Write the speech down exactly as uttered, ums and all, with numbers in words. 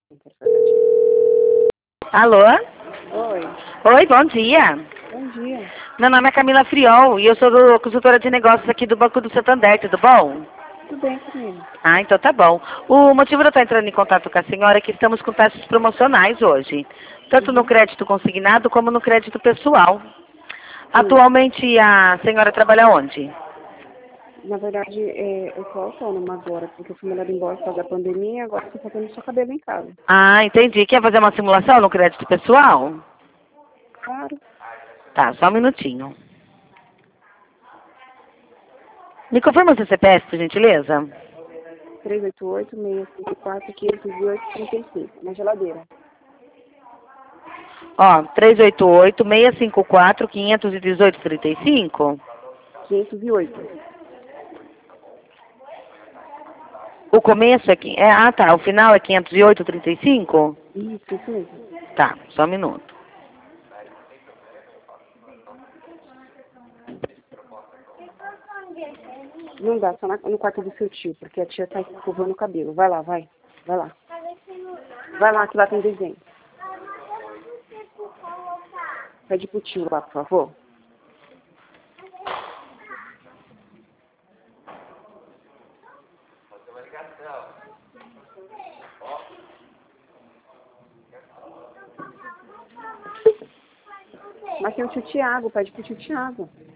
Alô? Oi. Oi, bom dia. Bom dia. Meu nome é Camila Friol e eu sou do, consultora de negócios aqui do Banco do Santander, tudo bom? Tudo bem, Camila? Ah, então tá bom. O motivo de eu estar entrando em contato com a senhora é que estamos com taxas promocionais hoje, tanto no Uhum. crédito consignado como no crédito pessoal. Sim. Atualmente a senhora trabalha onde? Na verdade, é, eu sou autônoma agora, porque eu fui mandada embora por causa da pandemia e agora estou fazendo só cabelo em casa. Ah, entendi. Quer fazer uma simulação no crédito pessoal? Claro. Tá, só um minutinho. Me confirma o seu C P F, por gentileza? três oito oito, seis cinco quatro, quinhentos e oito, trinta e cinco. Na geladeira. Ó, três oito oito, seis cinco quatro, quinhentos e dezoito, trinta e cinco. quinhentos e oito. O começo é... qui- é ah, tá. O final é quinhentos e oito, trinta e cinco? Isso, isso mesmo. Tá, só um minuto. Não dá, só na- no quarto do seu tio, porque a tia tá escovando o cabelo. Vai lá, vai. Vai lá. Vai lá, que lá tem desenho. Pede pro tio lá, por favor. Mas tem o tio Tiago, pede pro tio Tiago.